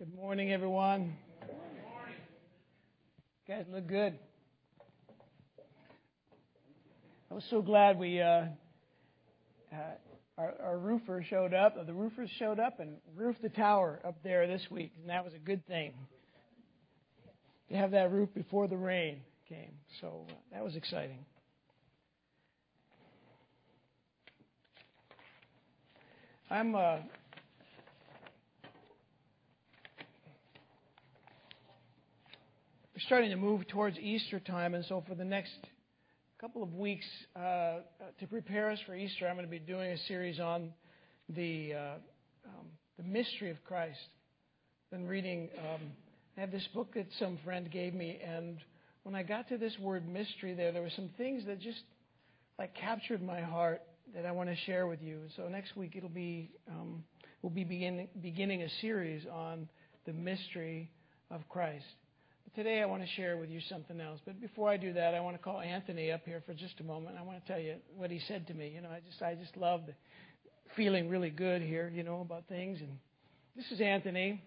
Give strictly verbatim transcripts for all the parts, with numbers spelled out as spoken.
Good morning, everyone. Good morning. You guys look good. I was so glad we, uh, uh, our, our roofer showed up, the roofers showed up and roofed the tower up there this week, and that was a good thing. To have that roof before the rain came, so uh, that was exciting. I'm uh, we're starting to move towards Easter time, and so for the next couple of weeks uh, to prepare us for Easter, I'm going to be doing a series on the uh, um, the mystery of Christ. Been reading. Um, I have this book that some friend gave me, and when I got to this word mystery, there there were some things that just like captured my heart that I want to share with you. So next week it'll be um, we'll be beginning beginning a series on the mystery of Christ. But today I want to share with you something else. But before I do that, I want to call Anthony up here for just a moment. I want to tell you what he said to me. You know, I just I just love the feeling really good here, you know, about things. And this is Anthony.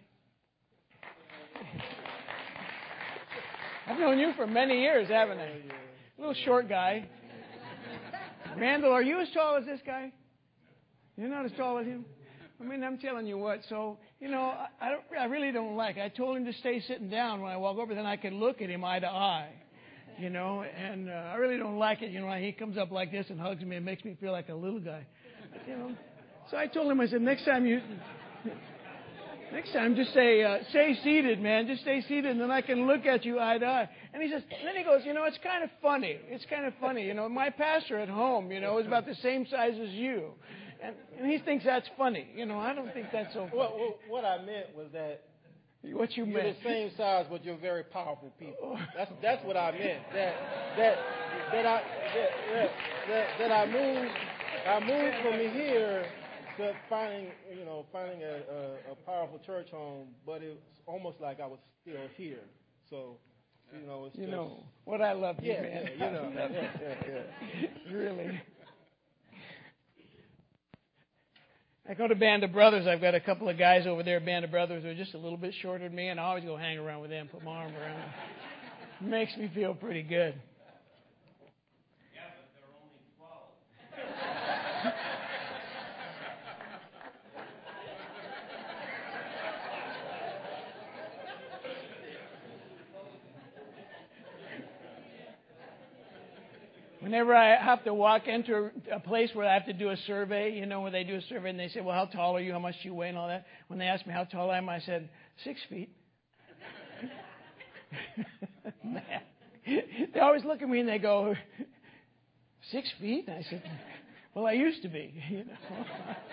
I've known you for many years, haven't I? A little short guy. Randall, are you as tall as this guy? You're not as tall as him? I mean, I'm telling you what. So, you know, I, I, don't, I really don't like it. I told him to stay sitting down when I walk over, then I could look at him eye to eye. You know, and uh, I really don't like it. You know, he comes up like this and hugs me and makes me feel like a little guy. You know, so I told him, I said, next time you... Next time, just say, uh, stay seated, man. Just stay seated, and then I can look at you eye to eye. And he says, and then he goes, you know, it's kind of funny. It's kind of funny. You know, my pastor at home, you know, is about the same size as you. And, and he thinks that's funny. You know, I don't think that's so funny. Well, well, what I meant was that what you you're meant. the same size, but you're very powerful people. That's that's what I meant. That that that I that that, that, that I moved I moved from here to finding, you know, finding a, a, a powerful church home, but it's almost like I was still here. So, you know, it's you just, know what I love you, yeah, man. yeah, you know, yeah, yeah, yeah. Really. I go to Band of Brothers. I've got a couple of guys over there at Band of Brothers who are just a little bit shorter than me, and I always go hang around with them, put my arm around them. It makes me feel pretty good. Yeah, but they're only twelve. Whenever I have to walk into a place where I have to do a survey, you know, where they do a survey and they say, well, how tall are you? How much do you weigh and all that? When they ask me how tall I am, I said, six feet. Man. They always look at me and they go, six feet? And I said, well, I used to be, you know.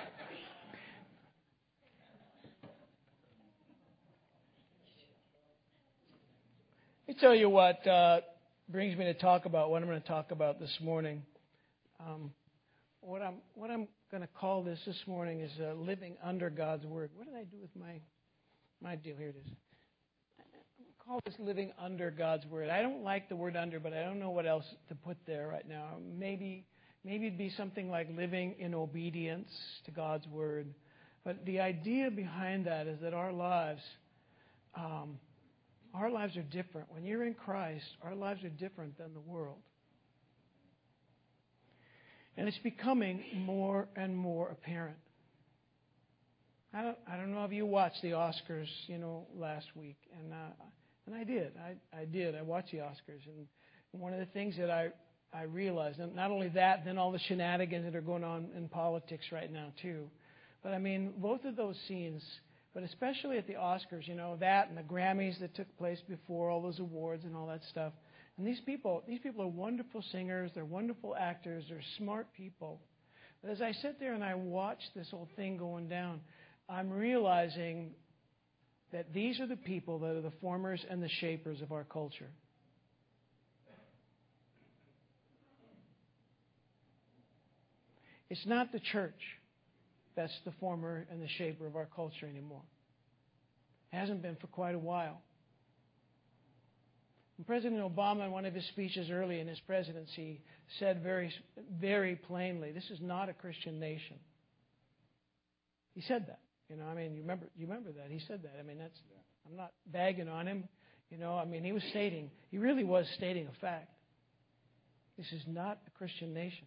Let me tell you what uh, brings me to talk about what I'm going to talk about this morning. Um, what I'm what I'm going to call this this morning is uh, living under God's Word. What did I do with my my deal? Here it is. I call this living under God's Word. I don't like the word under, but I don't know what else to put there right now. Maybe maybe it'd be something like living in obedience to God's Word. But the idea behind that is that our lives. Um, Our lives are different. When you're in Christ, our lives are different than the world. And it's becoming more and more apparent. I don't, I don't know if you watched the Oscars, you know, last week. And uh, and I did. I, I did. I watched the Oscars. And one of the things that I, I realized, and not only that, then all the shenanigans that are going on in politics right now, too. But, I mean, both of those scenes... But especially at the Oscars, you know, that and the Grammys that took place before, all those awards and all that stuff. And these people, these people are wonderful singers. They're wonderful actors. They're smart people. But as I sit there and I watch this whole thing going down, I'm realizing that these are the people that are the formers and the shapers of our culture. It's not the church that's the former and the shaper of our culture anymore. It hasn't been for quite a while. And President Obama, in one of his speeches early in his presidency, said very, very plainly, this is not a Christian nation. He said that. You know, I mean, you remember, you remember that. He said that. I mean, that's, I'm not bagging on him. You know, I mean, he was stating, he really was stating a fact. This is not a Christian nation.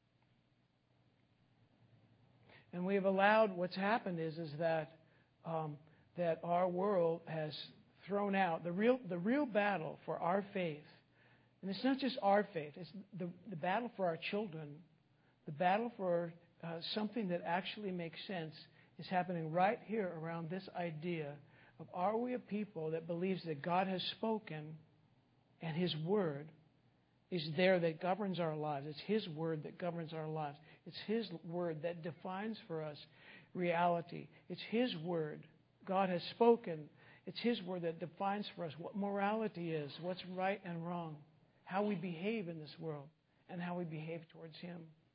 And we have allowed, what's happened is, is that, um, that our world has thrown out the real, the real battle for our faith. And it's not just our faith, it's the, the battle for our children, the battle for uh, something that actually makes sense is happening right here around this idea of, are we a people that believes that God has spoken and His Word is there that governs our lives. It's His Word that governs our lives. It's His Word that defines for us reality. It's His Word. God has spoken. It's His Word that defines for us what morality is, what's right and wrong, how we behave in this world, and how we behave towards Him.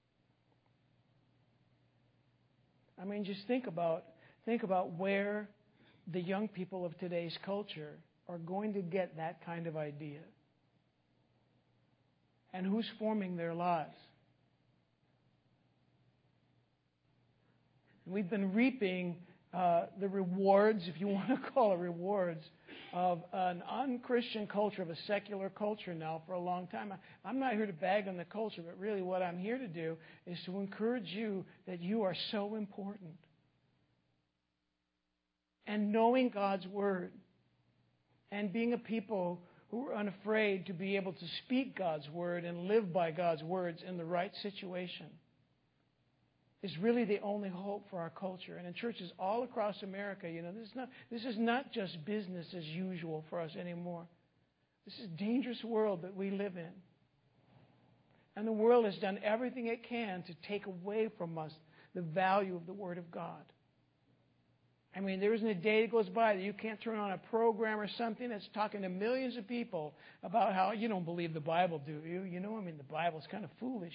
I mean, just think about think about where the young people of today's culture are going to get that kind of idea. And who's forming their lives. We've been reaping uh, the rewards, if you want to call it rewards, of an unchristian culture, of a secular culture now for a long time. I'm not here to bag on the culture, but really what I'm here to do is to encourage you that you are so important. And knowing God's Word and being a people who are unafraid to be able to speak God's Word and live by God's words in the right situation is really the only hope for our culture. And in churches all across America, you know, this is not, this is not just business as usual for us anymore. This is a dangerous world that we live in. And the world has done everything it can to take away from us the value of the Word of God. I mean, there isn't a day that goes by that you can't turn on a program or something that's talking to millions of people about how you don't believe the Bible, do you? You know, I mean, the Bible's kind of foolish.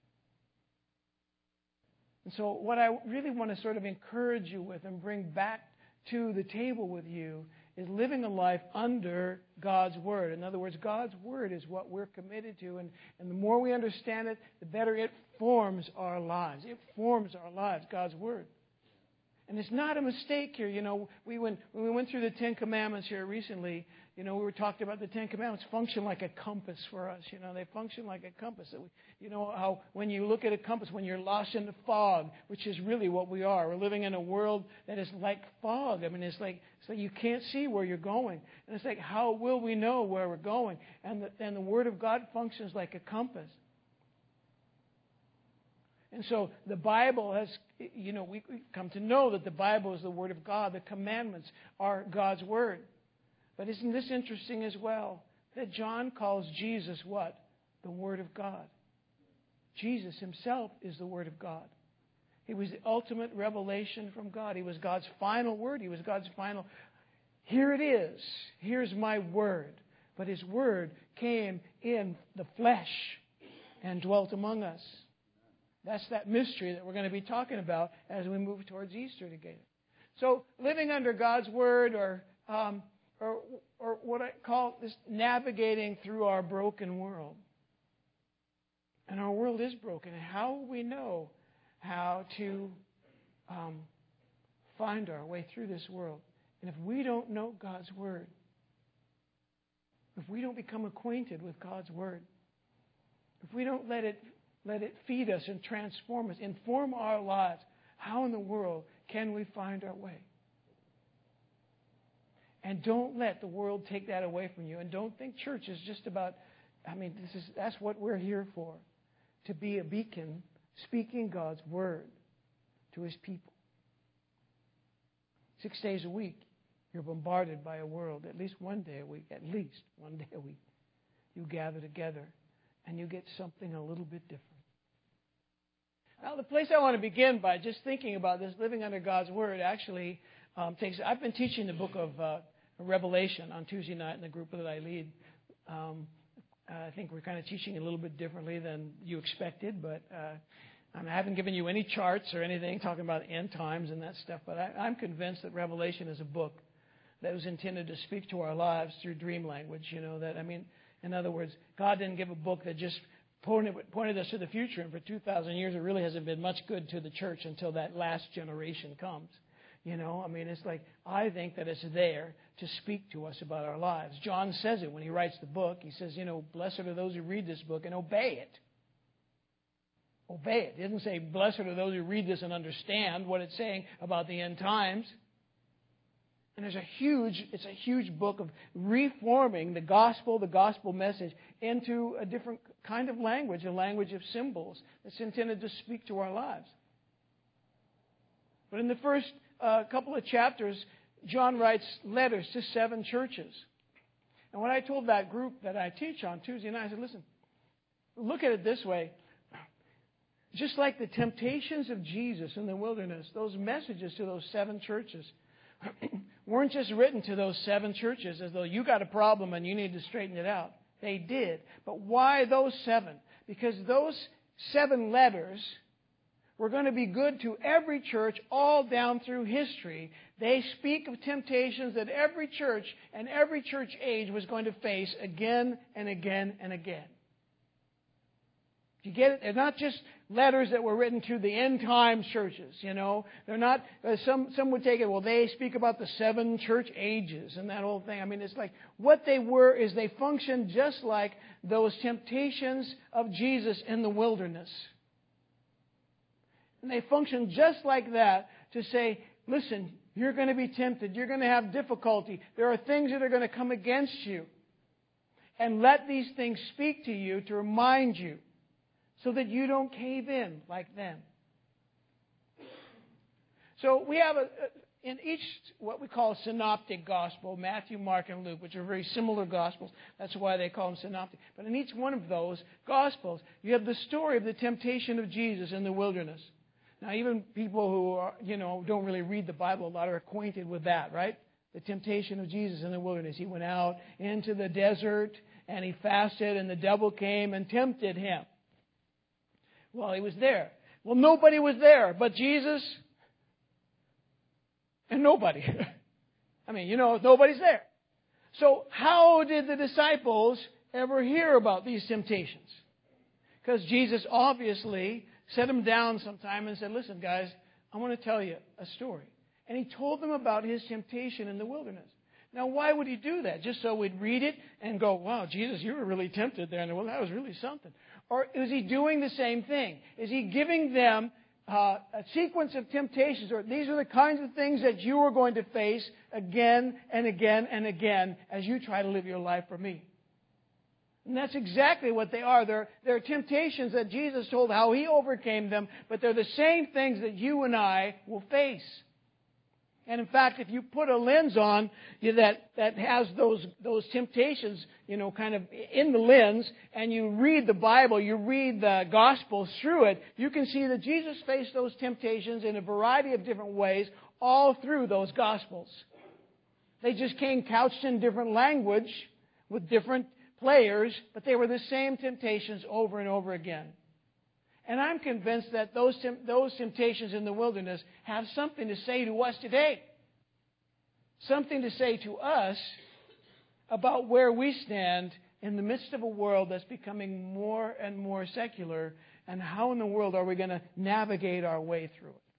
And so what I really want to sort of encourage you with and bring back to the table with you is living a life under God's Word. In other words, God's Word is what we're committed to. And, and the more we understand it, the better it forms our lives. It forms our lives, God's Word. And it's not a mistake here. You know, we went, when we went through the Ten Commandments here recently, you know, we were talking about the Ten Commandments function like a compass for us. You know, they function like a compass. That we, you know, how when you look at a compass, when you're lost in the fog, which is really what we are. We're living in a world that is like fog. I mean, it's like, it's like you can't see where you're going. And it's like, how will we know where we're going? And the, and the Word of God functions like a compass. And so the Bible has, you know, we've come to know that the Bible is the Word of God. The commandments are God's Word. But isn't this interesting as well? That John calls Jesus what? The Word of God. Jesus Himself is the Word of God. He was the ultimate revelation from God. He was God's final Word. He was God's final, here it is. Here's my Word. But His Word came in the flesh and dwelt among us. That's that mystery that we're going to be talking about as we move towards Easter together. So living under God's Word, or um, or, or what I call this navigating through our broken world. And our world is broken. And how will we know how to um, find our way through this world? And if we don't know God's Word, if we don't become acquainted with God's Word, if we don't let it Let it feed us and transform us, inform our lives, how in the world can we find our way? And don't let the world take that away from you. And don't think church is just about, I mean, this is that's what we're here for. To be a beacon, speaking God's Word to His people. Six days a week, you're bombarded by a world, at least one day a week, at least one day a week. You gather together and you get something a little bit different. Now, the place I want to begin by just thinking about this, living under God's Word, actually um, takes... I've been teaching the book of uh, Revelation on Tuesday night in the group that I lead. Um, I think we're kind of teaching a little bit differently than you expected, but uh, I haven't given you any charts or anything talking about end times and that stuff, but I, I'm convinced that Revelation is a book that was intended to speak to our lives through dream language. You know, that, I mean, in other words, God didn't give a book that just pointed, pointed us to the future, and for two thousand years it really hasn't been much good to the church until that last generation comes. You know, I mean, it's like, I think that it's there to speak to us about our lives. John says it when he writes the book. He says, you know, blessed are those who read this book and obey it. Obey it. He doesn't say, blessed are those who read this and understand what it's saying about the end times. And there's a huge, it's a huge book of reforming the gospel, the gospel message, into a different kind of language, a language of symbols that's intended to speak to our lives. But in the first uh, couple of chapters, John writes letters to seven churches. And when I told that group that I teach on Tuesday night, I said, listen, look at it this way. Just like the temptations of Jesus in the wilderness, those messages to those seven churches weren't just written to those seven churches as though you got a problem and you need to straighten it out. They did. But why those seven? Because those seven letters were going to be good to every church all down through history. They speak of temptations that every church and every church age was going to face again and again and again. You get it? They're not just letters that were written to the end time churches, you know. They're not, uh, some, some would take it, well, they speak about the seven church ages and that whole thing. I mean, it's like, what they were is they functioned just like those temptations of Jesus in the wilderness. And they function just like that to say, listen, you're going to be tempted. You're going to have difficulty. There are things that are going to come against you. And let these things speak to you to remind you so that you don't cave in like them. So we have a, in each what we call synoptic gospel, Matthew, Mark, and Luke, which are very similar gospels. That's why they call them synoptic. But in each one of those gospels, you have the story of the temptation of Jesus in the wilderness. Now, even people who are, you know, don't really read the Bible a lot are acquainted with that, right? The temptation of Jesus in the wilderness. He went out into the desert and he fasted, and the devil came and tempted him. Well, he was there. Well, nobody was there but Jesus and nobody. I mean, you know, nobody's there. So how did the disciples ever hear about these temptations? Because Jesus obviously set them down sometime and said, listen, guys, I want to tell you a story. And he told them about his temptation in the wilderness. Now, why would he do that? Just so we'd read it and go, wow, Jesus, you were really tempted there. And well, that was really something. Or is he doing the same thing? Is he giving them uh, a sequence of temptations? Or these are the kinds of things that you are going to face again and again and again as you try to live your life for me. And that's exactly what they are. They're, they're temptations that Jesus told how he overcame them, but they're the same things that you and I will face. And in fact, if you put a lens on that, that has those, those temptations, you know, kind of in the lens, and you read the Bible, you read the Gospels through it, you can see that Jesus faced those temptations in a variety of different ways all through those Gospels. They just came couched in different language with different players, but they were the same temptations over and over again. And I'm convinced that those, those temptations in the wilderness have something to say to us today. Something to say to us about where we stand in the midst of a world that's becoming more and more secular, and how in the world are we going to navigate our way through it.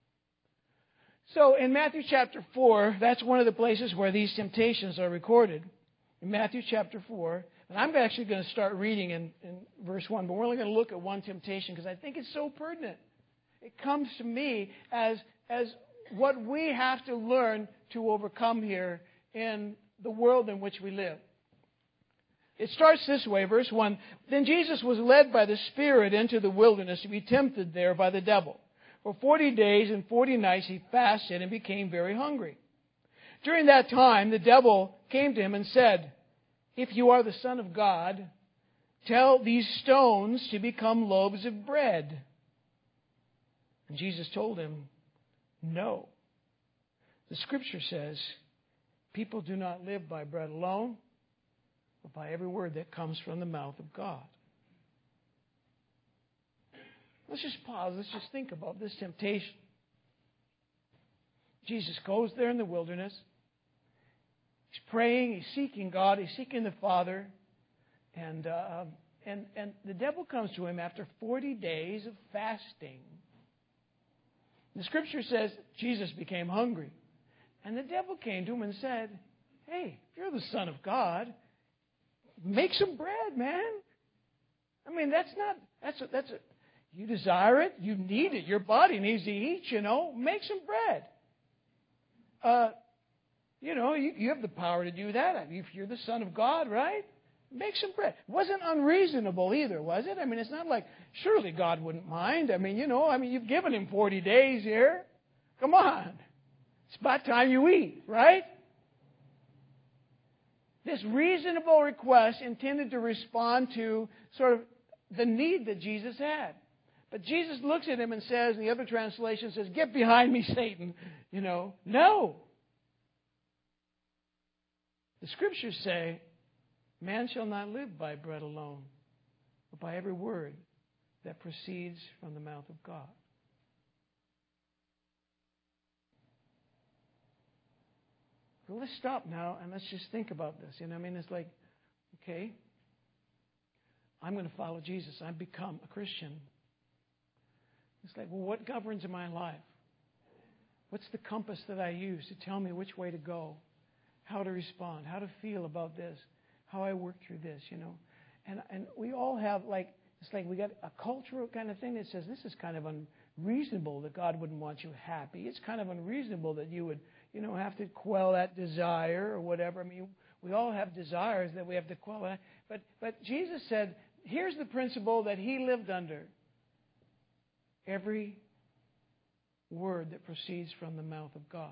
So in Matthew chapter four, that's one of the places where these temptations are recorded. In Matthew chapter four, and I'm actually going to start reading in, in verse one, but we're only going to look at one temptation because I think it's so pertinent. It comes to me as, as what we have to learn to overcome here in the world in which we live. It starts this way, verse one. Then Jesus was led by the Spirit into the wilderness to be tempted there by the devil. For forty days and forty nights he fasted and became very hungry. During that time, the devil came to him and said, if you are the Son of God, tell these stones to become loaves of bread. And Jesus told him, no. The Scripture says, people do not live by bread alone, but by every word that comes from the mouth of God. Let's just pause. Let's just think about this temptation. Jesus goes there in the wilderness. He's praying, he's seeking God, he's seeking the Father. And, uh, and, and the devil comes to him after forty days of fasting. The Scripture says Jesus became hungry. And the devil came to him and said, hey, if you're the Son of God, make some bread, man. I mean, that's not, that's a, that's a, you desire it, you need it, your body needs to eat, you know, make some bread. Uh, you know, you, you have the power to do that. If you're the Son of God, right? Make some bread. It wasn't unreasonable either, was it? I mean, it's not like, surely God wouldn't mind. I mean, you know, I mean, you've given him forty days here. Come on. It's about time you eat, right? This reasonable request intended to respond to sort of the need that Jesus had. But Jesus looks at him and says, and the other translation says, get behind me, Satan. You know, no. The Scriptures say, man shall not live by bread alone, but by every word that proceeds from the mouth of God. So let's stop now and let's just think about this. You know, I mean, it's like, okay, I'm going to follow Jesus. I've become a Christian. It's like, well, what governs my life? What's the compass that I use to tell me which way to go, how to respond, how to feel about this, how I work through this, you know? And and we all have, like, it's like we got a cultural kind of thing that says this is kind of unreasonable that God wouldn't want you happy. It's kind of unreasonable that you would, you know, have to quell that desire or whatever. I mean, we all have desires that we have to quell. But but Jesus said, here's the principle that he lived under. Every word that proceeds from the mouth of God.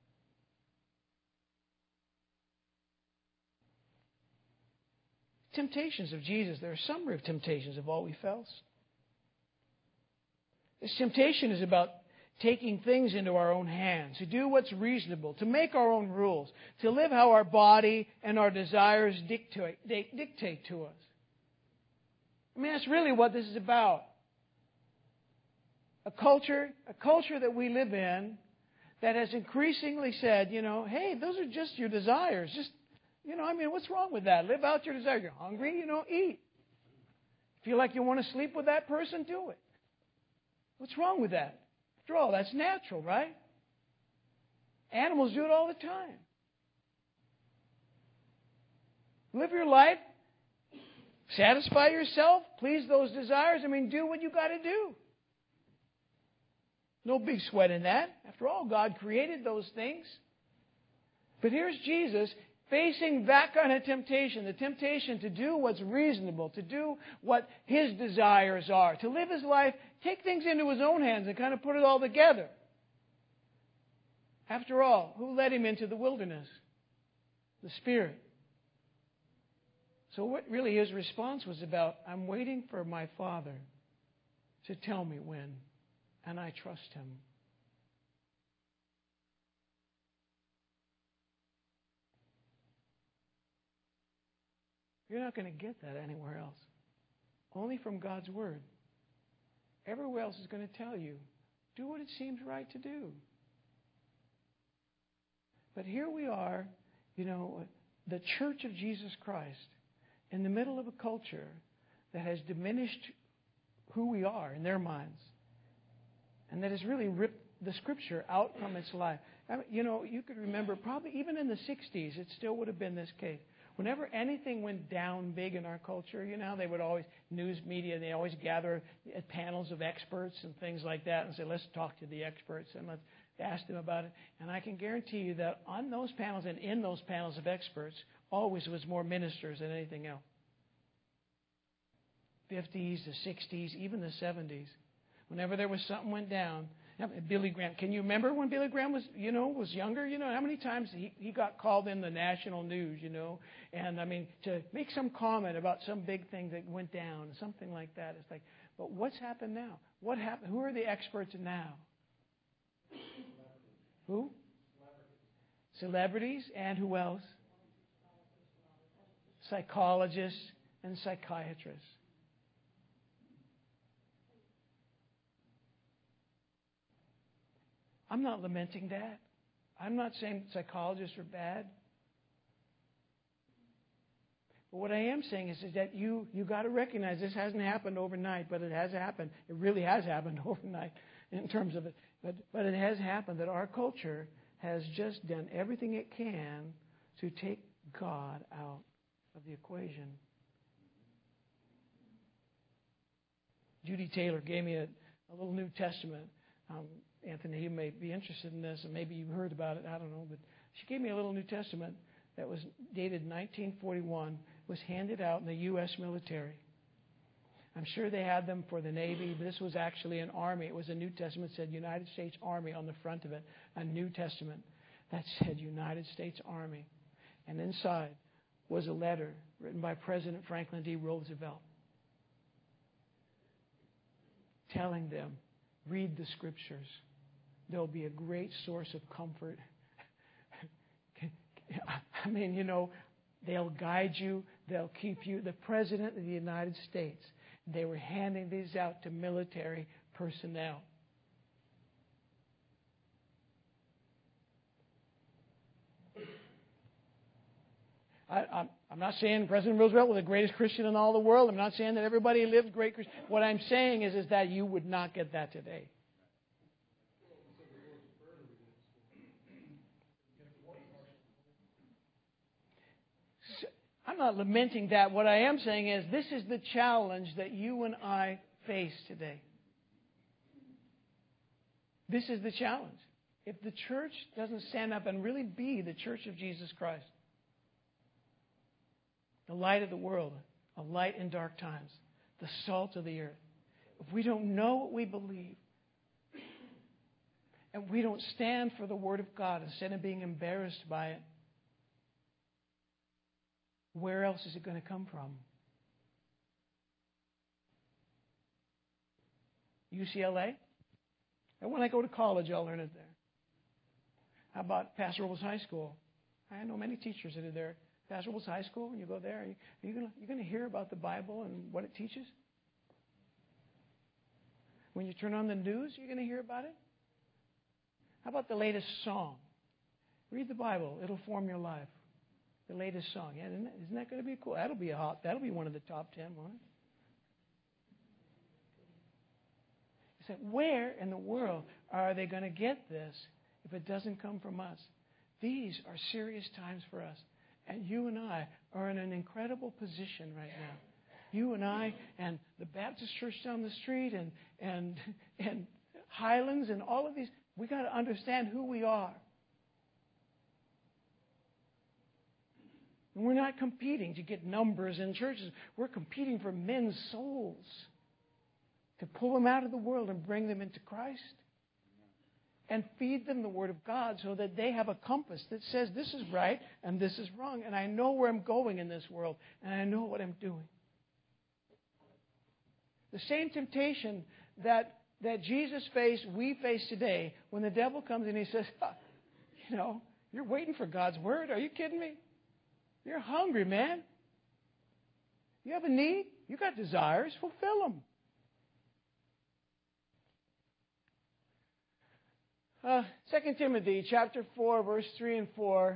Temptations of Jesus. There are summary of temptations of all we felt. This temptation is about taking things into our own hands, to do what's reasonable, to make our own rules, to live how our body and our desires dictate, dictate to us. I mean, that's really what this is about. A culture, a culture that we live in that has increasingly said, you know, hey, those are just your desires. Just, you know, I mean, what's wrong with that? Live out your desire. You're hungry, you know, eat. Feel like you want to sleep with that person? Do it. What's wrong with that? After all, that's natural, right? Animals do it all the time. Live your life. Satisfy yourself. Please those desires. I mean, do what you got to do. No big sweat in that. After all, God created those things. But here's Jesus facing that kind of temptation, the temptation to do what's reasonable, to do what his desires are, to live his life, take things into his own hands and kind of put it all together. After all, who led him into the wilderness? The Spirit. So what really his response was about, I'm waiting for my Father to tell me when, and I trust him. You're not going to get that anywhere else. Only from God's Word. Everywhere else is going to tell you, do what it seems right to do. But here we are, you know, the Church of Jesus Christ, in the middle of a culture that has diminished who we are in their minds, and that has really ripped the Scripture out from its life. I mean, you know, you could remember probably even in the sixties, it still would have been this case. Whenever anything went down big in our culture, you know, they would always, news media, they always gather panels of experts and things like that and say, let's talk to the experts and let's ask them about it. And I can guarantee you that on those panels and in those panels of experts, always was more ministers than anything else. fifties, the sixties, even the seventies. Whenever there was something went down, Billy Graham, can you remember when Billy Graham was, you know, was younger? You know, how many times he, he got called in the national news, you know, and I mean, to make some comment about some big thing that went down, something like that. It's like, but what's happened now? What happened? Who are the experts now? Who? Celebrities. Celebrities, and who else? Psychologists and psychiatrists. I'm not lamenting that. I'm not saying psychologists are bad. But what I am saying is, is that you you got to recognize this hasn't happened overnight, but it has happened. It really has happened overnight in terms of it. But, but it has happened that our culture has just done everything it can to take God out of the equation. Judy Taylor gave me a, a little New Testament. Um, Anthony, you may be interested in this, and maybe you've heard about it. I don't know. But she gave me a little New Testament that was dated nineteen forty-one, was handed out in the U S military. I'm sure they had them for the Navy, but this was actually an army. It was a New Testament, said United States Army on the front of it, a New Testament that said United States Army. And inside was a letter written by President Franklin D. Roosevelt telling them, read the Scriptures. There'll be a great source of comfort. I mean, you know, they'll guide you. They'll keep you. The President of the United States, they were handing these out to military personnel. I, I'm, I'm not saying President Roosevelt was the greatest Christian in all the world. I'm not saying that everybody lived great Christian. What I'm saying is, is that you would not get that today. I'm not lamenting that. What I am saying is this is the challenge that you and I face today. This is the challenge. If the church doesn't stand up and really be the church of Jesus Christ, the light of the world, a light in dark times, the salt of the earth, if we don't know what we believe, and we don't stand for the Word of God instead of being embarrassed by it, where else is it going to come from? U C L A? And when I go to college, I'll learn it there. How about Paso Robles High School? I know many teachers that are there. Paso Robles High School, when you go there, are you, are you going you're going to hear about the Bible and what it teaches? When you turn on the news, you're going to hear about it? How about the latest song? Read the Bible. It'll form your life. The latest song. Yeah, isn't that, isn't that going to be cool? That'll be a hot. That'll be one of the top ten, won't it? You say, where in the world are they going to get this if it doesn't come from us? These are serious times for us. And you and I are in an incredible position right now. You and I and the Baptist church down the street and and and Highlands and all of these, we got to understand who we are. And we're not competing to get numbers in churches. We're competing for men's souls to pull them out of the world and bring them into Christ. And feed them the Word of God so that they have a compass that says this is right and this is wrong. And I know where I'm going in this world. And I know what I'm doing. The same temptation that, that Jesus faced, we face today when the devil comes in and he says, you know, you're waiting for God's Word. Are you kidding me? You're hungry, man. You have a need. You got desires. Fulfill them. Uh, Second Timothy chapter four, verse three and four.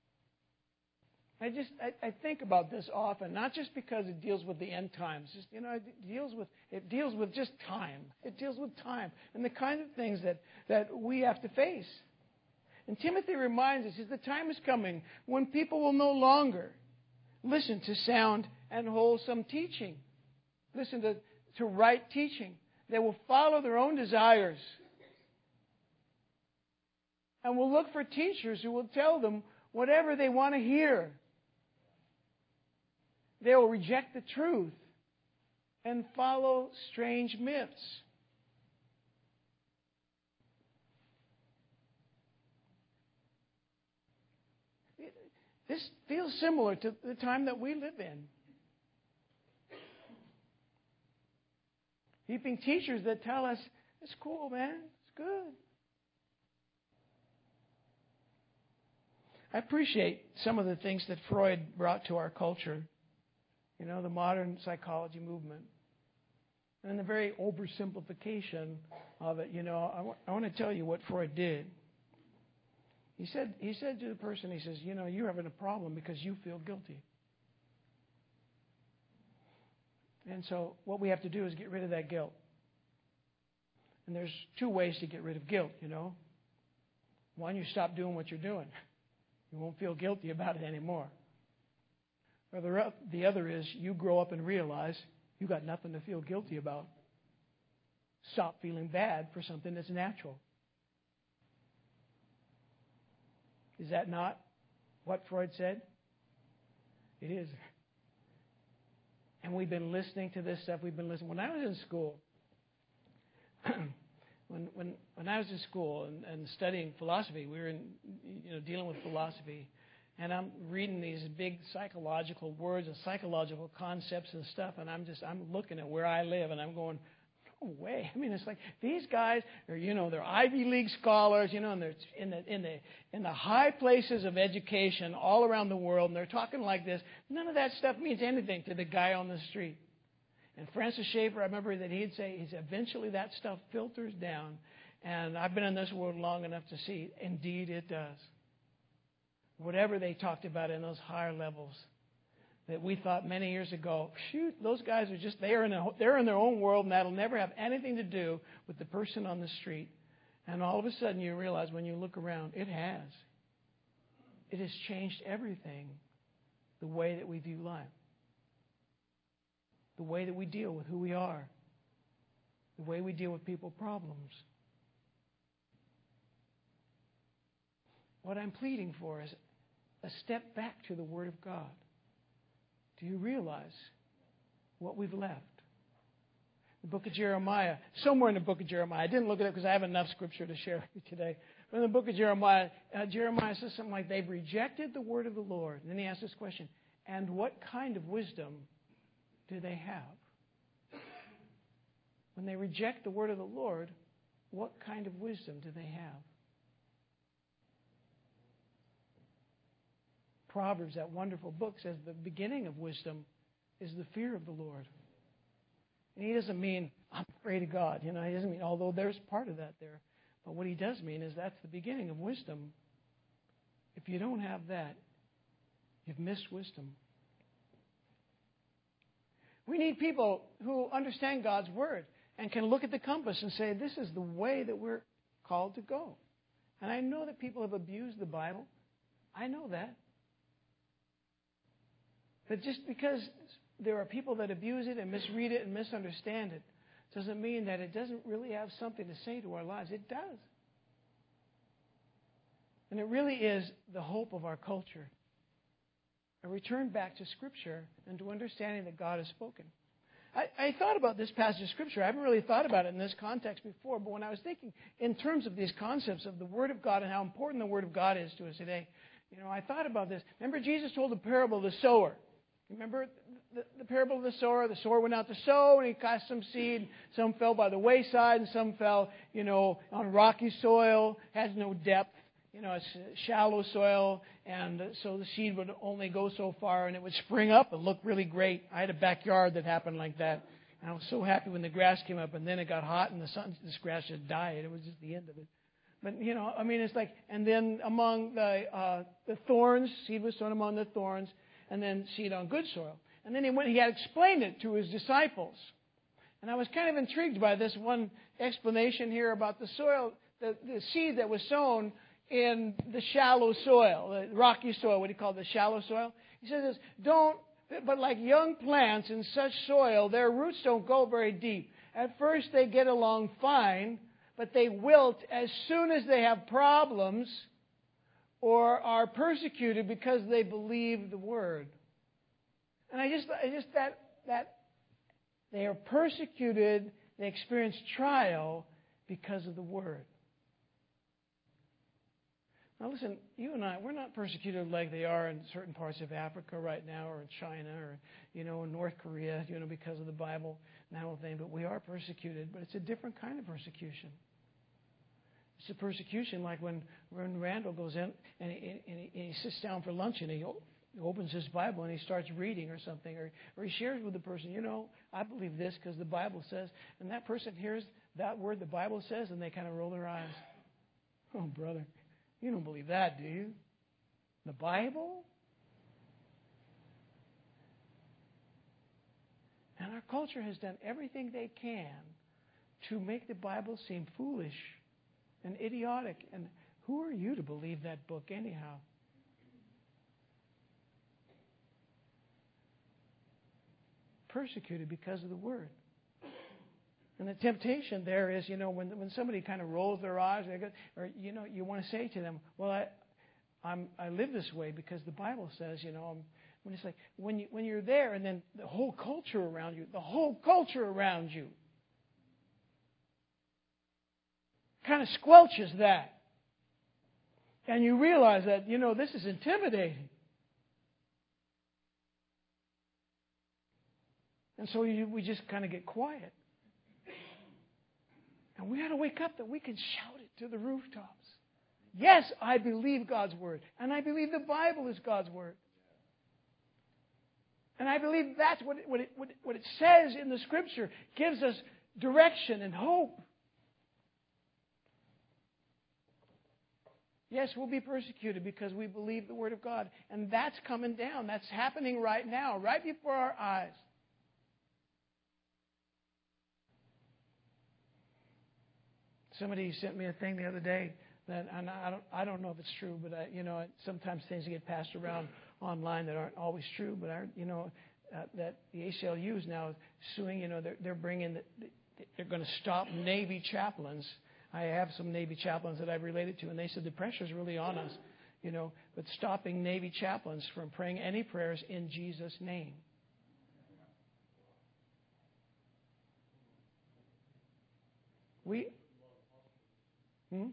I just I, I think about this often, not just because it deals with the end times. Just, you know, it deals with it deals with just time. It deals with time and the kind of things that, that we have to face. And Timothy reminds us, is the time is coming when people will no longer listen to sound and wholesome teaching. Listen to, to right teaching. They will follow their own desires. And will look for teachers who will tell them whatever they want to hear. They will reject the truth and follow strange myths. This feels similar to the time that we live in. Heaping teachers that tell us, it's cool, man. It's good. I appreciate some of the things that Freud brought to our culture. You know, the modern psychology movement. And the very oversimplification of it. You know, I, w- I want to tell you what Freud did. He said, he said to the person, he says, you know, you're having a problem because you feel guilty. And so what we have to do is get rid of that guilt. And there's two ways to get rid of guilt, you know. One, you stop doing what you're doing. You won't feel guilty about it anymore. Or the, the other is you grow up and realize you got nothing to feel guilty about. Stop feeling bad for something that's natural. Is that not what Freud said? It is. And we've been listening to this stuff. We've been listening. When I was in school, when when when I was in school and, and studying philosophy, we were in, you know dealing with philosophy, and I'm reading these big psychological words and psychological concepts and stuff, and I'm just I'm looking at where I live, and I'm going, no way. I mean, it's like these guys are, you know, they're Ivy League scholars, you know, and they're in the in the in the high places of education all around the world, and they're talking like this. None of that stuff means anything to the guy on the street. And Francis Schaeffer, I remember that he'd say, he's eventually that stuff filters down. And I've been in this world long enough to see, indeed it does. Whatever they talked about in those higher levels that we thought many years ago, shoot, those guys are just, they're in, a, they're in their own world, and that'll never have anything to do with the person on the street. And all of a sudden you realize when you look around, it has. It has changed everything, the way that we view life. The way that we deal with who we are. The way we deal with people problems. What I'm pleading for is a step back to the Word of God. Do you realize what we've left? The book of Jeremiah, somewhere in the book of Jeremiah, I didn't look at it because I have enough scripture to share with you today. But in the book of Jeremiah, uh, Jeremiah says something like, they've rejected the word of the Lord. And then he asks this question, and what kind of wisdom do they have? When they reject the word of the Lord, what kind of wisdom do they have? Proverbs, that wonderful book, says the beginning of wisdom is the fear of the Lord. And he doesn't mean, I'm afraid of God. You know, he doesn't mean, although there's part of that there. But what he does mean is that's the beginning of wisdom. If you don't have that, you've missed wisdom. We need people who understand God's Word and can look at the compass and say, this is the way that we're called to go. And I know that people have abused the Bible. I know that. But just because there are people that abuse it and misread it and misunderstand it doesn't mean that it doesn't really have something to say to our lives. It does. And it really is the hope of our culture. A return back to Scripture and to understanding that God has spoken. I, I thought about this passage of Scripture. I haven't really thought about it in this context before, but when I was thinking in terms of these concepts of the Word of God and how important the Word of God is to us today, you know, I thought about this. Remember, Jesus told the parable of the sower. Remember the, the parable of the sower? The sower went out to sow, and he cast some seed. Some fell by the wayside, and some fell, you know, on rocky soil, has no depth. You know, it's shallow soil, and so the seed would only go so far, and it would spring up and look really great. I had a backyard that happened like that. And I was so happy when the grass came up, and then it got hot, and the sun, this grass just died. It was just the end of it. But, you know, I mean, it's like, and then among the uh, the thorns, seed was sown among the thorns, and then seed on good soil. And then he went, he had explained it to his disciples. And I was kind of intrigued by this one explanation here about the soil, the, the seed that was sown in the shallow soil, the rocky soil, what he called the shallow soil. He says this, don't, but like young plants in such soil, their roots don't go very deep. At first they get along fine, but they wilt as soon as they have problems or are persecuted because they believe the word. And I just, I just that that they are persecuted, they experience trial because of the word. Now listen, you and I, we're not persecuted like they are in certain parts of Africa right now, or in China, or, you know, in North Korea, you know, because of the Bible and that whole thing. But we are persecuted, but it's a different kind of persecution. It's a persecution like when, when Randall goes in and he, and, he, and he sits down for lunch and he opens his Bible and he starts reading or something, or, or he shares with the person, you know, I believe this because the Bible says, and that person hears that word the Bible says and they kind of roll their eyes. Oh, brother. You don't believe that, do you? The Bible? And our culture has done everything they can to make the Bible seem foolish and idiotic. And who are you to believe that book anyhow? Persecuted because of the Word. And the temptation there is, you know, when when somebody kind of rolls their eyes, they go, or, you know, you want to say to them, well, I I'm, I live this way because the Bible says, you know, I'm, when it's like, when, you, when you're there and then the whole culture around you, the whole culture around you kind of squelches that. And you realize that, you know, this is intimidating. And so you, we just kind of get quiet. And we got to wake up that we can shout it to the rooftops. Yes, I believe God's Word. And I believe the Bible is God's Word. And I believe that's what it, what it, what it, what it says in the Scripture gives us direction and hope. Yes, we'll be persecuted because we believe the Word of God. And that's coming down. That's happening right now, right before our eyes. Somebody sent me a thing the other day that, and I don't, I don't know if it's true, but I, you know, sometimes things get passed around online that aren't always true. But I, you know, uh, that the A C L U is now suing. You know, they're, they're bringing, the, they're going to stop Navy chaplains. I have some Navy chaplains that I've related to, and they said the pressure's really on us, you know, with stopping Navy chaplains from praying any prayers in Jesus' name. We. Hmm?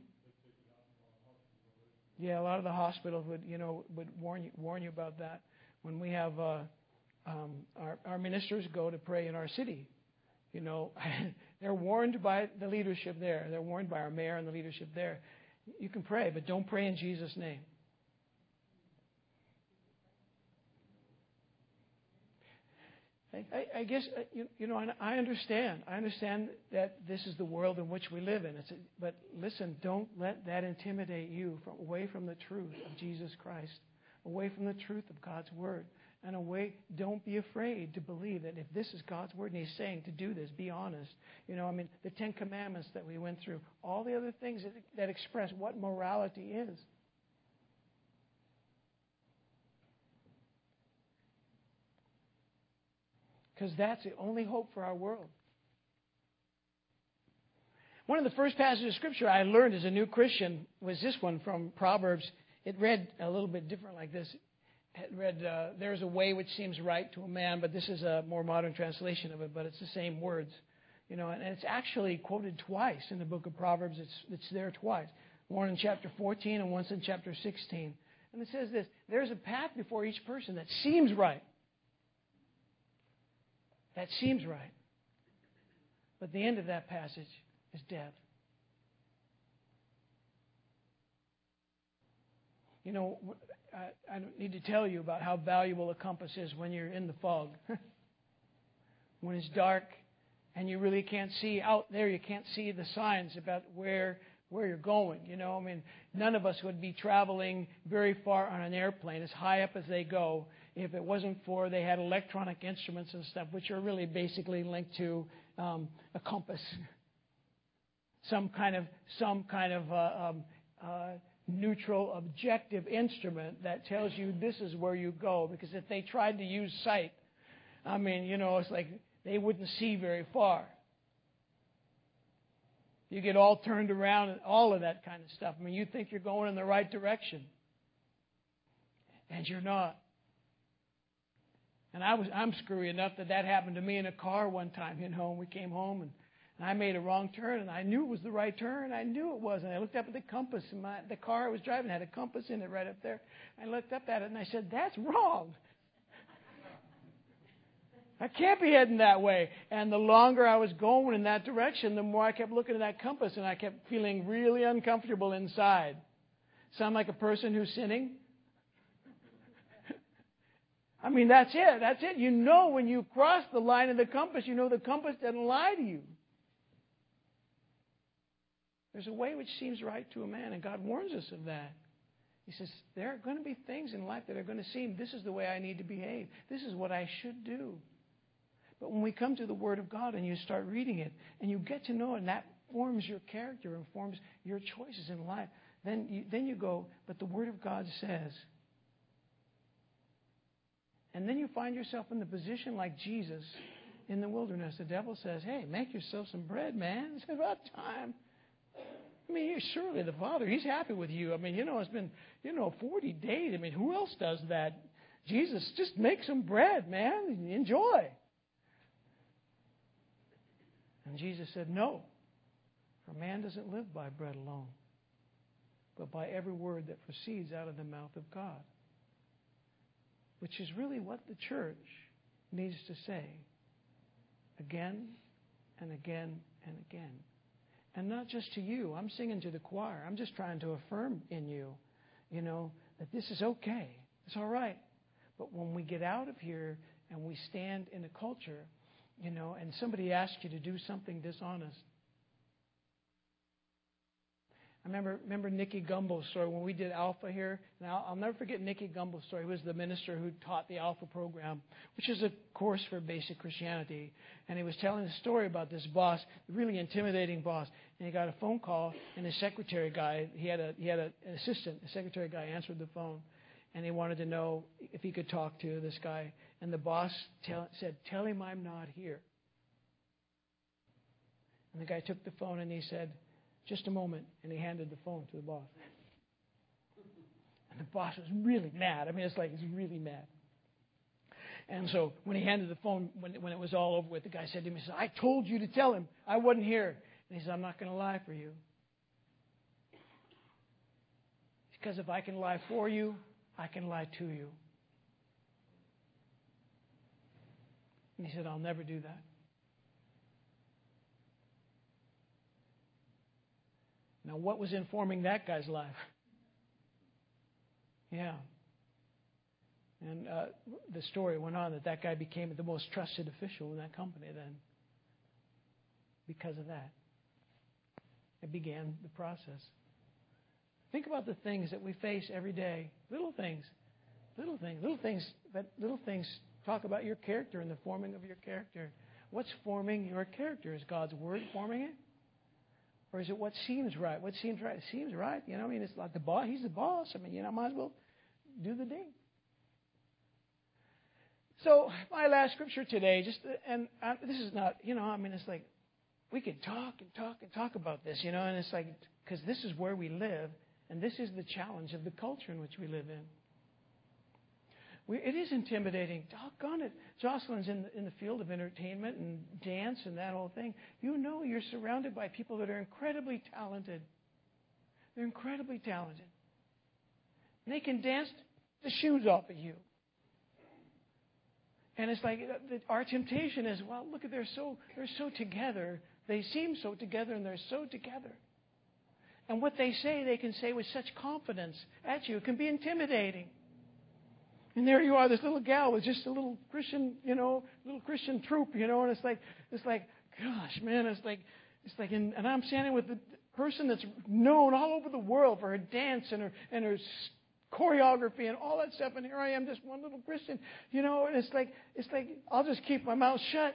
Yeah, a lot of the hospitals would, you know, would warn you warn you about that. When we have uh, um, our our ministers go to pray in our city, you know, they're warned by the leadership there. They're warned by our mayor and the leadership there. You can pray, but don't pray in Jesus' name. I, I, I guess, you, you know, I understand. I understand that this is the world in which we live in. It's a, but listen, don't let that intimidate you from, away from the truth of Jesus Christ, away from the truth of God's Word, and away. Don't be afraid to believe that if this is God's Word and He's saying to do this, be honest. You know, I mean, the Ten Commandments that we went through, all the other things that, that express what morality is. Because that's the only hope for our world. One of the first passages of Scripture I learned as a new Christian was this one from Proverbs. It read a little bit different like this. It read, uh, there's a way which seems right to a man, but this is a more modern translation of it, but it's the same words. You know, and it's actually quoted twice in the book of Proverbs. It's, it's there twice. One in chapter fourteen and once in chapter sixteen. And it says this, there's a path before each person that seems right. That seems right. But the end of that passage is death. You know, I, I don't need to tell you about how valuable a compass is when you're in the fog. When it's dark and you really can't see out there, you can't see the signs about where where you're going. You know, I mean, none of us would be traveling very far on an airplane, as high up as they go, if it wasn't for they had electronic instruments and stuff, which are really basically linked to um, a compass, some kind of some kind of uh, um, uh, neutral, objective instrument that tells you this is where you go. Because if they tried to use sight, I mean, you know, it's like they wouldn't see very far. You get all turned around and all of that kind of stuff. I mean, you think you're going in the right direction, and you're not. And I was, I'm screwy enough that that happened to me in a car one time, you know, and we came home and, and I made a wrong turn and I knew it was the right turn. I knew it was. And I looked up at the compass and my, the car I was driving had a compass in it right up there. I looked up at it and I said, that's wrong. I can't be heading that way. And the longer I was going in that direction, the more I kept looking at that compass and I kept feeling really uncomfortable inside. Sound like a person who's sinning? I mean, that's it. That's it. You know when you cross the line of the compass, you know the compass doesn't lie to you. There's a way which seems right to a man, and God warns us of that. He says, there are going to be things in life that are going to seem, this is the way I need to behave. This is what I should do. But when we come to the Word of God and you start reading it and you get to know it, and that forms your character and forms your choices in life, then you, then you go, but the Word of God says. And then you find yourself in the position like Jesus in the wilderness. The devil says, hey, make yourself some bread, man. It's about time. I mean, surely the Father, He's happy with you. I mean, you know, it's been, you know, forty days. I mean, who else does that? Jesus, just make some bread, man. Enjoy. And Jesus said, no. For man doesn't live by bread alone, but by every word that proceeds out of the mouth of God. Which is really what the church needs to say again and again and again. And not just to you. I'm singing to the choir. I'm just trying to affirm in you, you know, that this is okay. It's all right. But when we get out of here and we stand in a culture, you know, and somebody asks you to do something dishonest. I remember remember Nicky Gumbel's story when we did Alpha here. And I'll, I'll never forget Nicky Gumbel's story. He was the minister who taught the Alpha program, which is a course for basic Christianity. And he was telling a story about this boss, a really intimidating boss. And he got a phone call, and his secretary guy, he had a he had a, an assistant, the secretary guy answered the phone, and he wanted to know if he could talk to this guy. And the boss tell, said, "Tell him I'm not here." And the guy took the phone and he said, "Just a moment," and he handed the phone to the boss. And the boss was really mad. I mean, it's like he's really mad. And so when he handed the phone, when, when it was all over with, the guy said to him, he said, "I told you to tell him I wasn't here." And he said, "I'm not going to lie for you. Because if I can lie for you, I can lie to you." And he said, "I'll never do that." Now, what was informing that guy's life? Yeah. And uh, the story went on that that guy became the most trusted official in that company then. Because of that. It began the process. Think about the things that we face every day. Little things. Little things. Little things. But little things talk about your character and the forming of your character. What's forming your character? Is God's Word forming it? Or is it what seems right? What seems right? It seems right. You know, I mean, it's like the boss. He's the boss. I mean, you know, I might as well do the thing. So my last scripture today, just and uh, this is not, you know, I mean, it's like we could talk and talk and talk about this, you know, and it's like because this is where we live, and this is the challenge of the culture in which we live in. We, it is intimidating. Doggone it. Jocelyn's in the, in the field of entertainment and dance and that whole thing. You know you're surrounded by people that are incredibly talented. They're incredibly talented. And they can dance the shoes off of you. And it's like our temptation is, well, look at they're so they're so together. They seem so together, and they're so together. And what they say, they can say with such confidence at you. It can be intimidating. And there you are, this little gal with just a little Christian, you know, little Christian troop, you know, and it's like, it's like, gosh, man, it's like, it's like, in, and I'm standing with the person that's known all over the world for her dance and her and her choreography and all that stuff, and here I am, just one little Christian, you know, and it's like, it's like, I'll just keep my mouth shut.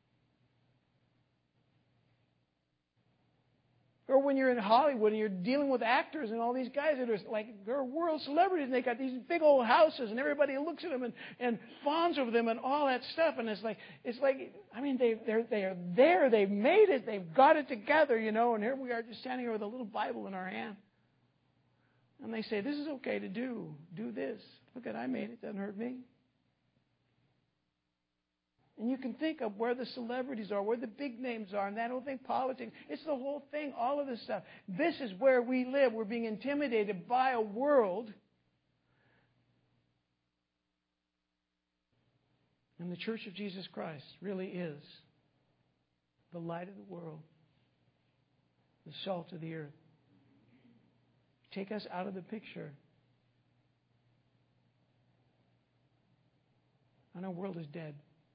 Or when you're in Hollywood and you're dealing with actors and all these guys that are like, they're world celebrities and they got these big old houses and everybody looks at them and, and fawns over them and all that stuff. And it's like, it's like, I mean, they, they're, they're there. They've made it. They've got it together, you know, and here we are just standing here with a little Bible in our hand. And they say, this is okay to do. Do this. Look at, I made it. Doesn't hurt me. And you can think of where the celebrities are, where the big names are, and that whole thing, politics. It's the whole thing, all of this stuff. This is where we live. We're being intimidated by a world. And the Church of Jesus Christ really is the light of the world, the salt of the earth. Take us out of the picture. And our world is dead.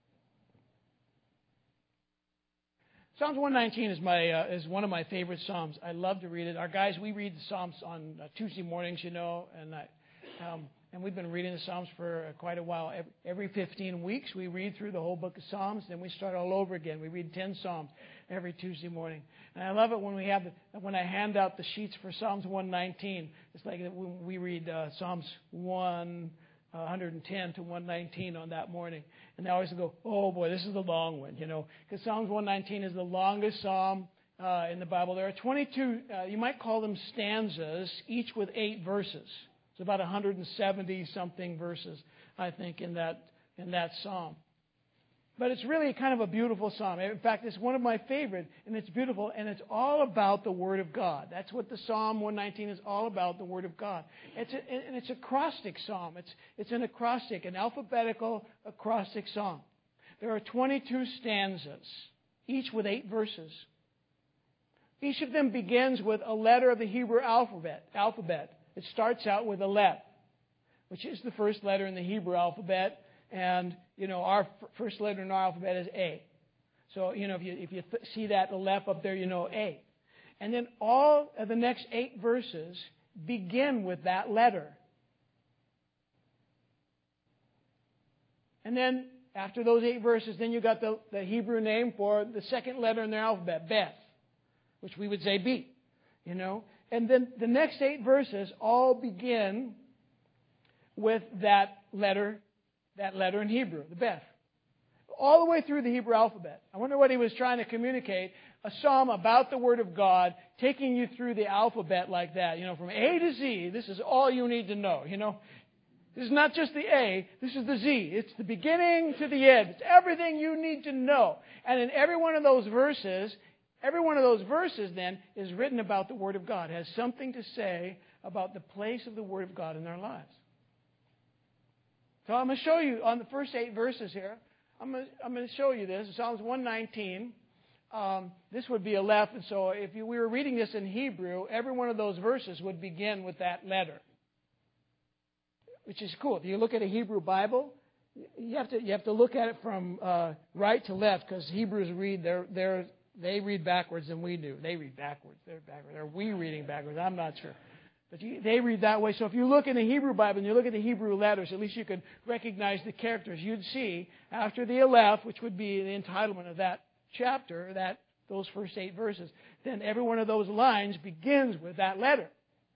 Psalms one nineteen is my uh, is one of my favorite psalms. I love to read it. Our guys, we read the psalms on uh, Tuesday mornings, you know, and I, um, and we've been reading the Psalms for quite a while. Every fifteen weeks, we read through the whole book of Psalms, then we start all over again. We read ten Psalms every Tuesday morning. And I love it when we have the, when I hand out the sheets for Psalms one nineteen. It's like when we read uh, Psalms one ten to one nineteen on that morning. And they always go, oh boy, this is the long one, you know, because Psalms one nineteen is the longest psalm uh, in the Bible. There are twenty-two, uh, you might call them stanzas, each with eight verses. It's about one hundred seventy something verses, I think, in that in that psalm. But it's really kind of a beautiful psalm. In fact, it's one of my favorite, and it's beautiful, and it's all about the Word of God. That's what the Psalm one nineteen is all about, the Word of God. It's a, and it's an acrostic psalm. It's, it's an acrostic, an alphabetical acrostic psalm. There are twenty-two stanzas, each with eight verses. Each of them begins with a letter of the Hebrew alphabet. alphabet. It starts out with Aleph, which is the first letter in the Hebrew alphabet. And, you know, our f- first letter in our alphabet is A. So, you know, if you if you th- see that Aleph up there, you know A. And then all of the next eight verses begin with that letter. And then after those eight verses, then you got the, the Hebrew name for the second letter in their alphabet, Beth, which we would say B, you know. And then the next eight verses all begin with that letter That letter in Hebrew, the Beth. All the way through the Hebrew alphabet. I wonder what he was trying to communicate. A psalm about the Word of God, taking you through the alphabet like that. You know, from A to Z, this is all you need to know. You know, this is not just the A, this is the Z. It's the beginning to the end. It's everything you need to know. And in every one of those verses, every one of those verses then is written about the Word of God. It has something to say about the place of the Word of God in our lives. So I'm going to show you on the first eight verses here. I'm going to, I'm going to show you this. Psalms one nineteen. Um, this would be Aleph. And so if you, we were reading this in Hebrew, every one of those verses would begin with that letter, which is cool. If you look at a Hebrew Bible, you have to you have to look at it from uh, right to left, because Hebrews read they're, they're, they read backwards than we do. They read backwards. They're backwards. Are we reading backwards? I'm not sure. But you, they read that way. So if you look in the Hebrew Bible and you look at the Hebrew letters, at least you could recognize the characters. You'd see after the Aleph, which would be the entitlement of that chapter, that those first eight verses, then every one of those lines begins with that letter.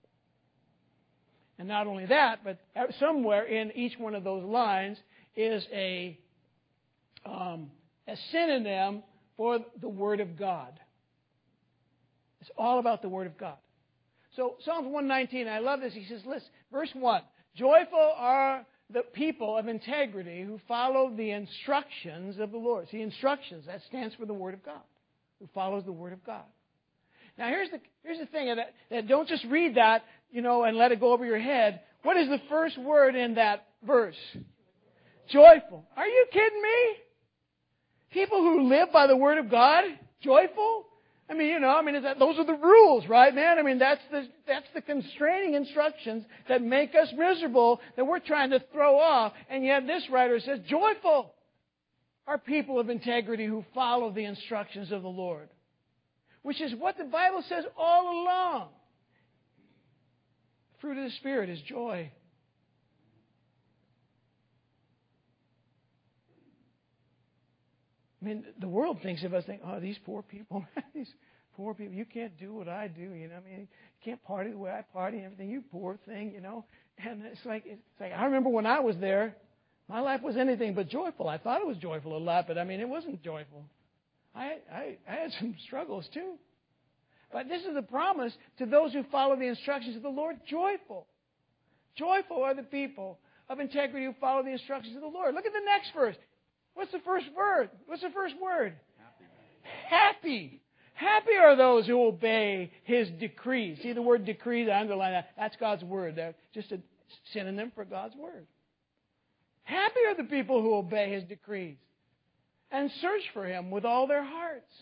And not only that, but somewhere in each one of those lines is a, um, a synonym for the Word of God. It's all about the Word of God. So Psalms one nineteen, I love this. He says, listen, verse one, joyful are the people of integrity who follow the instructions of the Lord. See, instructions, that stands for the Word of God, who follows the Word of God. Now, here's the here's the thing, that, that don't just read that, you know, and let it go over your head. What is the first word in that verse? Joyful. Are you kidding me? People who live by the Word of God, joyful? I mean, you know, I mean, is that, those are the rules, right, man? I mean, that's the that's the constraining instructions that make us miserable, that we're trying to throw off. And yet this writer says, joyful are people of integrity who follow the instructions of the Lord, which is what the Bible says all along. The fruit of the Spirit is joy. I mean, the world thinks of us, think, oh, these poor people, these poor people, you can't do what I do, you know. I mean, you can't party the way I party and everything, you poor thing, you know. And it's like, it's like, I remember when I was there, my life was anything but joyful. I thought it was joyful a lot, but I mean, it wasn't joyful. I, I, I had some struggles too. But this is the promise to those who follow the instructions of the Lord, joyful. Joyful are the people of integrity who follow the instructions of the Lord. Look at the next verse. What's the first word? What's the first word? Happy. Happy. Happy are those who obey His decrees. See the word decrees? I underline that. That's God's word. They're just a synonym for God's word. Happy are the people who obey His decrees and search for Him with all their hearts.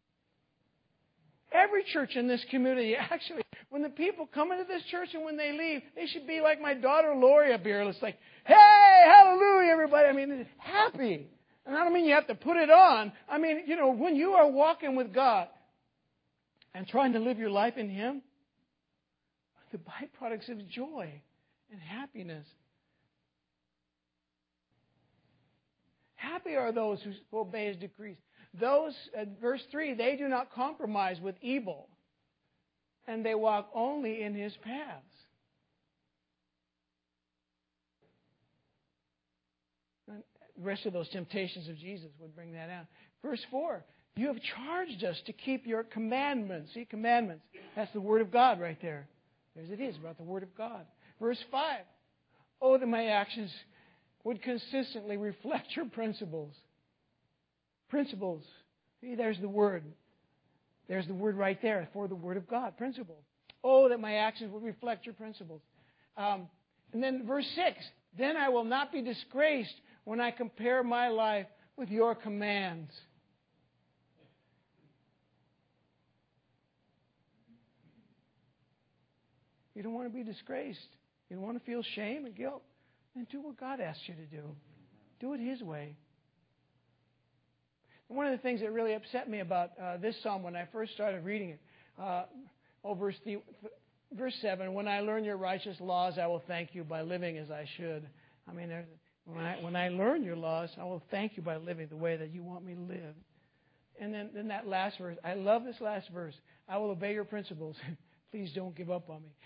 Every church in this community, actually, when the people come into this church and when they leave, they should be like my daughter Lori up here. It's like, hey, hallelujah, everybody. I mean, happy. And I don't mean you have to put it on. I mean, you know, when you are walking with God and trying to live your life in Him, the byproducts of joy and happiness Happy are those who obey His decrees. Those, uh, verse three, they do not compromise with evil, and they walk only in His paths. And the rest of those temptations of Jesus would bring that out. Verse four, you have charged us to keep your commandments. See, commandments. That's the Word of God right there. There's it is, about the Word of God. Verse five, oh, that my actions would consistently reflect your principles. Principles. See, there's the Word. There's the word right there for the Word of God. Principle. Oh, that my actions would reflect your principles. Um, and then verse six, then I will not be disgraced when I compare my life with your commands. You don't want to be disgraced. You don't want to feel shame and guilt. Then do what God asks you to do. Do it His way. And one of the things that really upset me about uh, this psalm when I first started reading it, uh, oh, verse, the, verse seven, when I learn your righteous laws, I will thank you by living as I should. I mean, there's, when I, when I learn your laws, I will thank you by living the way that you want me to live. And then, then that last verse, I love this last verse. I will obey your principles. Please don't give up on me.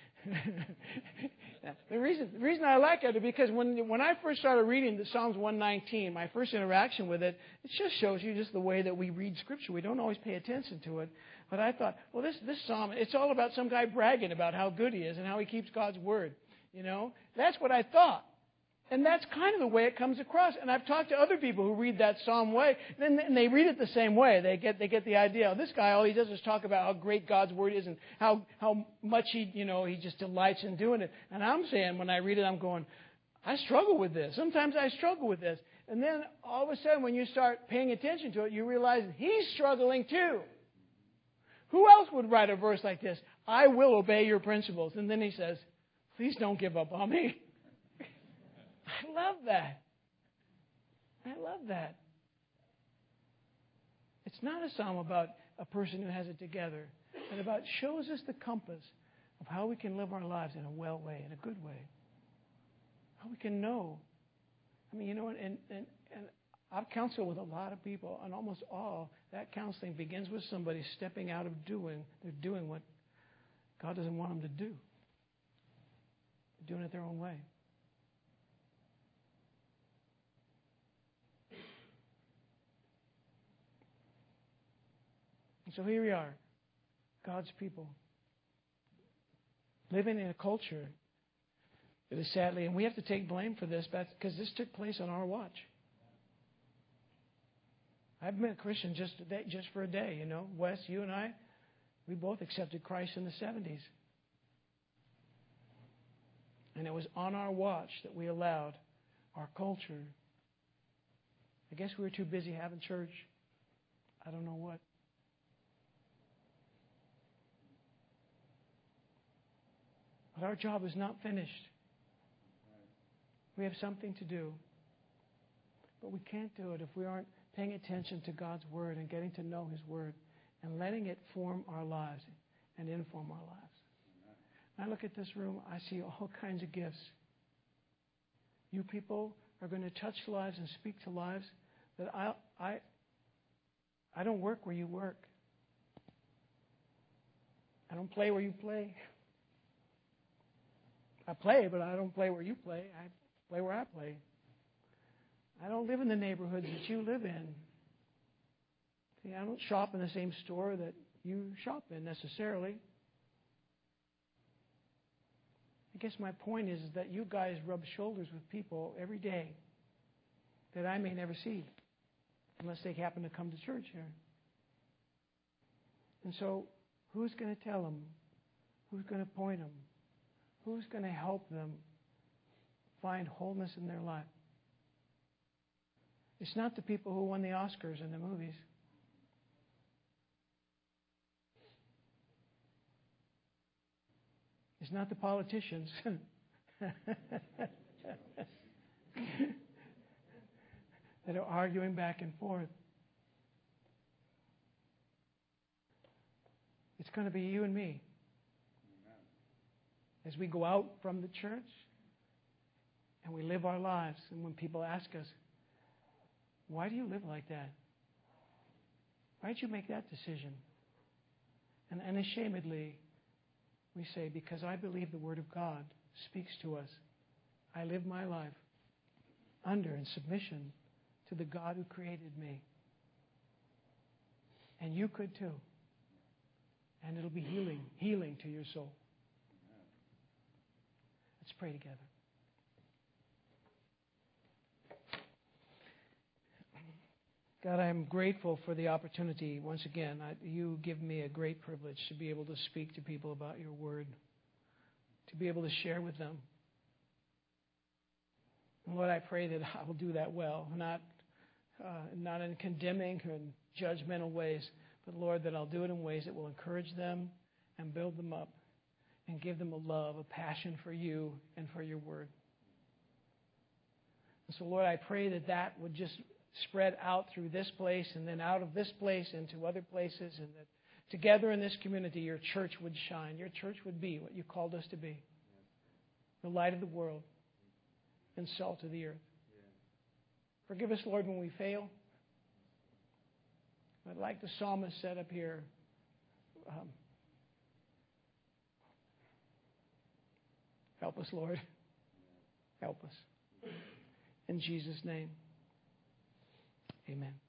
the reason the reason I like it is because when when I first started reading the Psalms one nineteen, my first interaction with it, it just shows you just the way that we read Scripture. We don't always pay attention to it. But I thought, well, this this psalm, it's all about some guy bragging about how good he is and how he keeps God's word. You know, that's what I thought. And that's kind of the way it comes across. And I've talked to other people who read that psalm way, and they read it the same way. They get they get the idea. This guy, all he does is talk about how great God's word is and how how much he you know he just delights in doing it. And I'm saying, when I read it, I'm going, I struggle with this. Sometimes I struggle with this. And then all of a sudden, when you start paying attention to it, you realize he's struggling too. Who else would write a verse like this? I will obey your principles. And then he says, please don't give up on me. I love that. I love that. It's not a psalm about a person who has it together, but about shows us the compass of how we can live our lives in a well way, in a good way. How we can know. I mean, you know, and, and, and I've counseled with a lot of people, and almost all that counseling begins with somebody stepping out of doing, they're doing what God doesn't want them to do. They're doing it their own way. And so here we are, God's people, living in a culture that is sadly, and we have to take blame for this because this took place on our watch. I've been a Christian just a day, just for a day, you know. Wes, you and I, we both accepted Christ in the seventies. And it was on our watch that we allowed our culture. I guess we were too busy having church. I don't know what. But our job is not finished. We have something to do. But we can't do it if we aren't paying attention to God's Word and getting to know His Word and letting it form our lives and inform our lives. When I look at this room, I see all kinds of gifts. You people are going to touch lives and speak to lives that I, I, I don't work where you work. I don't play where you play. I play, but I don't play where you play. I play where I play. I don't live in the neighborhoods that you live in. See, I don't shop in the same store that you shop in necessarily. I guess my point is, is that you guys rub shoulders with people every day that I may never see unless they happen to come to church here. And so who's going to tell them? Who's going to point them? Who's going to help them find wholeness in their life? It's not the people who won the Oscars in the movies. It's not the politicians that are arguing back and forth. It's going to be you and me. As we go out from the church and we live our lives, and when people ask us, Why do you live like that? Why did you make that decision? And unashamedly, we say, because I believe the Word of God speaks to us. I live my life under and submission to the God who created me. And you could too. And it'll be healing, healing to your soul. Let's pray together. God, I'm grateful for the opportunity. Once again, I, you give me a great privilege to be able to speak to people about your word, to be able to share with them. And Lord, I pray that I will do that well, not uh, not in condemning and judgmental ways, but Lord, that I'll do it in ways that will encourage them and build them up and give them a love, a passion for you and for your word. And so, Lord, I pray that that would just spread out through this place and then out of this place into other places, and that together in this community your church would shine. Your church would be what you called us to be. The light of the world and salt of the earth. Forgive us, Lord, when we fail. But like the psalmist said up here, um, help us, Lord. Help us. In Jesus' name. Amen.